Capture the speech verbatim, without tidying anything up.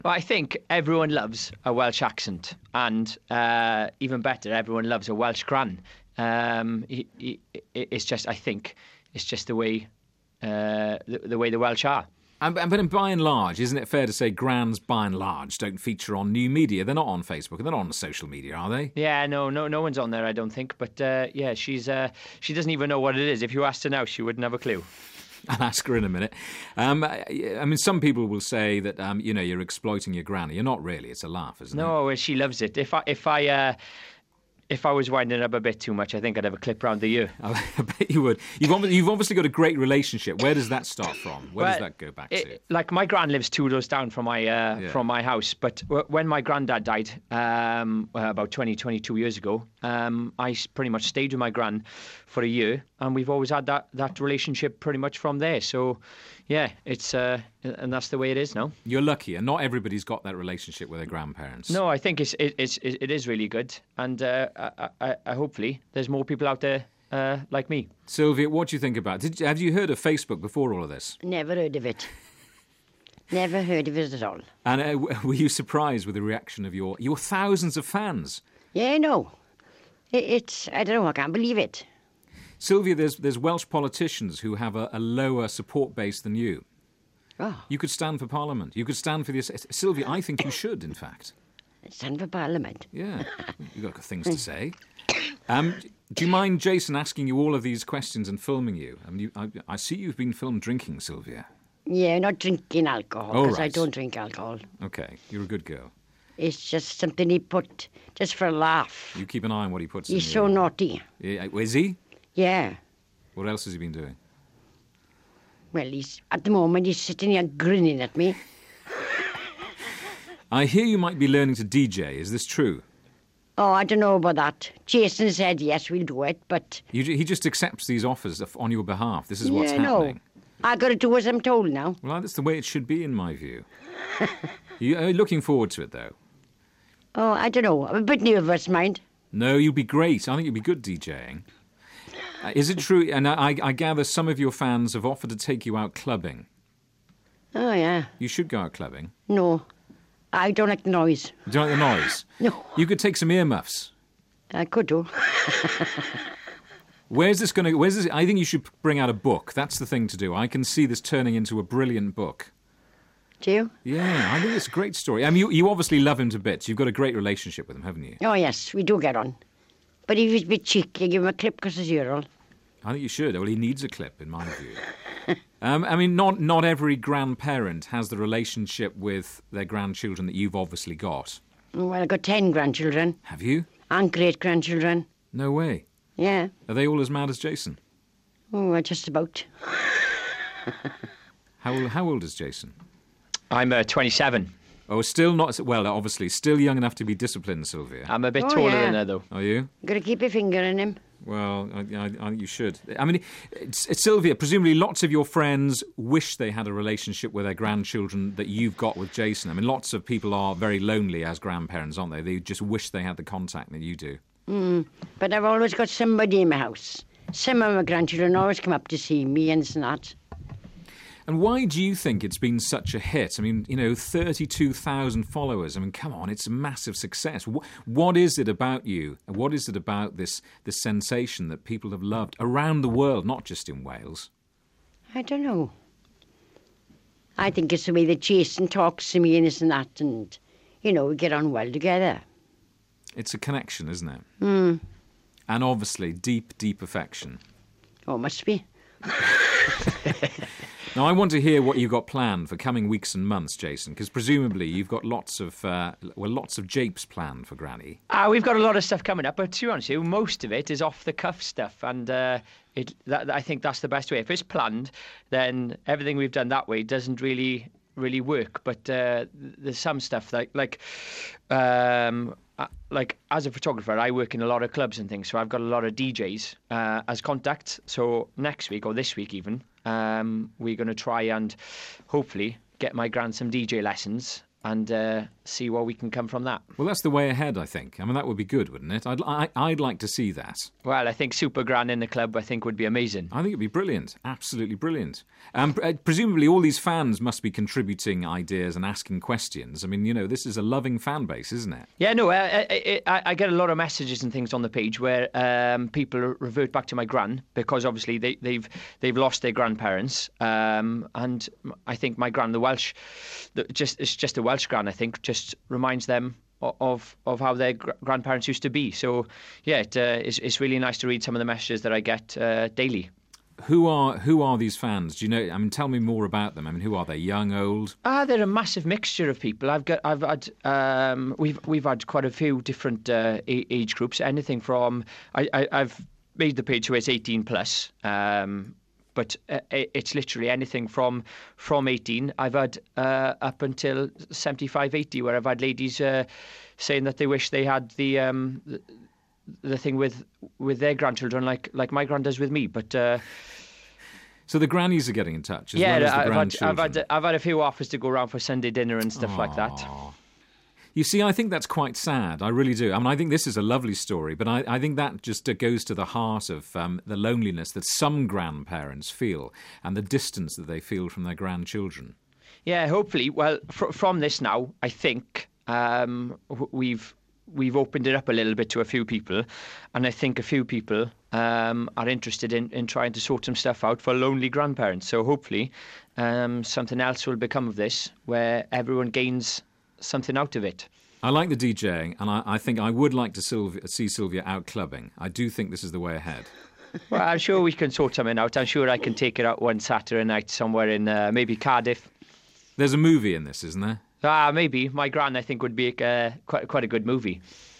Well, I think everyone loves a Welsh accent, and uh, even better, everyone loves a Welsh gran. Um, it, it, it's just, I think, it's just the way uh, the, the way the Welsh are. And, but by and large, isn't it fair to say grans, by and large, don't feature on new media? They're not on Facebook, they're not on social media, are they? Yeah, no, no, no one's on there, I don't think. But uh, yeah, she's uh, she doesn't even know what it is. If you asked her now, she wouldn't have a clue. I'll ask her in a minute. Um, I mean, some people will say that um, you know, you're exploiting your granny. You're not really. It's a laugh, isn't no, it? No, she loves it. If I if I uh, if I was winding up a bit too much, I think I'd have a clip round the ear. I bet you would. You've obviously, you've obviously got a great relationship. Where does that start from? Where well, does that go back it, to? Like my gran lives two doors down from my uh, yeah. from my house. But w- when my granddad died um, about twenty, twenty-two years ago, um, I pretty much stayed with my gran for a year, and we've always had that, that relationship pretty much from there. So, yeah, it's uh, and that's the way it is now. You're lucky, and not everybody's got that relationship with their grandparents. No, I think it's it, it's it is really good, and uh, I, I, I hopefully there's more people out there uh, like me. Sylvia, what do you think about it? Did, have you heard of Facebook before all of this? Never heard of it. Never heard of it at all. And uh, were you surprised with the reaction of your your thousands of fans? Yeah, no. It, it's I don't know. I can't believe it. Sylvia, there's there's Welsh politicians who have a, a lower support base than you. Oh. You could stand for Parliament. You could stand for this. Sylvia, I think you should, in fact. Stand for Parliament? Yeah, you've got things to say. Um, do you mind Jason asking you all of these questions and filming you? I mean, you, I, I see you've been filmed drinking, Sylvia. Yeah, not drinking alcohol, because oh, right. I don't drink alcohol. OK, you're a good girl. It's just something he put, just for a laugh. You keep an eye on what he puts He's in so your... naughty. Yeah, is he? Yeah. What else has he been doing? Well, he's at the moment he's sitting here grinning at me. I hear you might be learning to D J. Is this true? Oh, I don't know about that. Jason said yes, we'll do it, but... You, he just accepts these offers on your behalf. This is what's yeah, happening. No. I got to do as I'm told now. Well, that's the way it should be, in my view. you, are you looking forward to it, though? Oh, I don't know. I'm a bit nervous, mind. No, you'll be great. I think you'll be good DJing. Uh, is it true? And I, I gather some of your fans have offered to take you out clubbing. Oh, yeah. You should go out clubbing. No. I don't like the noise. You don't like the noise? No. You could take some earmuffs. I could do. Where's this going to... Where's this? I think you should bring out a book. That's the thing to do. I can see this turning into a brilliant book. Do you? Yeah, I think it's a great story. I mean, you, you obviously love him to bits. You've got a great relationship with him, haven't you? Oh, yes, we do get on. But if he's a bit cheeky, give him a clip because he's Earl. I think you should. Well, he needs a clip, in my view. um, I mean, not not every grandparent has the relationship with their grandchildren that you've obviously got. Well, I've got ten grandchildren. Have you? And great-grandchildren. No way. Yeah. Are they all as mad as Jason? Oh, just about. how, old, how old is Jason? I'm uh, twenty-seven. Oh, still not... Well, obviously, still young enough to be disciplined, Sylvia. I'm a bit oh, taller yeah. than her, though. Are you? Got to keep your finger in him. Well, I, I, I think you should. I mean, it's, it's Sylvia, presumably lots of your friends wish they had a relationship with their grandchildren that you've got with Jason. I mean, lots of people are very lonely as grandparents, aren't they? They just wish they had the contact that you do. Mm, but I've always got somebody in my house. Some of my grandchildren always come up to see me and that. And why do you think it's been such a hit? I mean, you know, thirty-two thousand followers. I mean, come on, it's a massive success. What, what is it about you? What is it about this, this sensation that people have loved around the world, not just in Wales? I don't know. I think it's the way that Jason talks to me and this and that, and, you know, we get on well together. It's a connection, isn't it? Mm. And obviously, deep, deep affection. Oh, must be. Now, I want to hear what you've got planned for coming weeks and months, Jason, because presumably you've got lots of, uh, well, lots of japes planned for Granny. Uh, we've got a lot of stuff coming up, but to be honest with you, most of it is off-the-cuff stuff, and uh, it, that, I think that's the best way. If it's planned, then everything we've done that way doesn't really, really work, but uh, there's some stuff like, like, um, like as a photographer, I work in a lot of clubs and things, so I've got a lot of D Js uh, as contacts. So next week, or this week even, um, we're going to try and hopefully get my gran some D J lessons and uh, see what we can come from that. Well, that's the way ahead, I think. I mean, that would be good, wouldn't it? I'd, I, I'd like to see that. Well, I think Super Gran in the club, I think, would be amazing. I think it'd be brilliant. Absolutely brilliant. Um, presumably all these fans must be contributing ideas and asking questions. I mean, you know, this is a loving fan base, isn't it? Yeah, no, I, I, I, I get a lot of messages and things on the page where um, people revert back to my gran, because obviously they, they've they've lost their grandparents. Um, and I think my gran, the Welsh, the, just it's just a Welsh gran, I think, just reminds them of of how their gr- grandparents used to be. So, yeah, it, uh, it's, it's really nice to read some of the messages that I get uh, daily. Who are who are these fans? Do you know? I mean, tell me more about them. I mean, who are they? Young, old? Ah, they're a massive mixture of people. I've got, I've had, um, we've we've had quite a few different uh, age groups. Anything from, I, I I've made the page where it's eighteen plus. Um, But uh, it's literally anything from from eighteen. I've had uh, up until seventy-five, eighty, where I've had ladies uh, saying that they wish they had the um, the, the thing with with their grandchildren, like like my grand does with me. But uh, so the grannies are getting in touch as yeah, well as the I've had, grandchildren. I've had I've had a few offers to go around for Sunday dinner and stuff Aww. like that. You see, I think that's quite sad. I really do. I mean, I think this is a lovely story, but I, I think that just uh, goes to the heart of um, the loneliness that some grandparents feel and the distance that they feel from their grandchildren. Yeah, hopefully. Well, fr- from this now, I think um, we've we've opened it up a little bit to a few people, and I think a few people um, are interested in, in trying to sort some stuff out for lonely grandparents. So hopefully um, something else will become of this, where everyone gains something out of it. I like the DJing, and I, I think I would like to Sylvia, see Sylvia out clubbing. I do think this is the way ahead. Well, I'm sure we can sort something out. I'm sure I can take it out one Saturday night somewhere in uh, maybe Cardiff. There's a movie in this, isn't there? Ah, maybe. My gran, I think, would be uh, quite quite a good movie.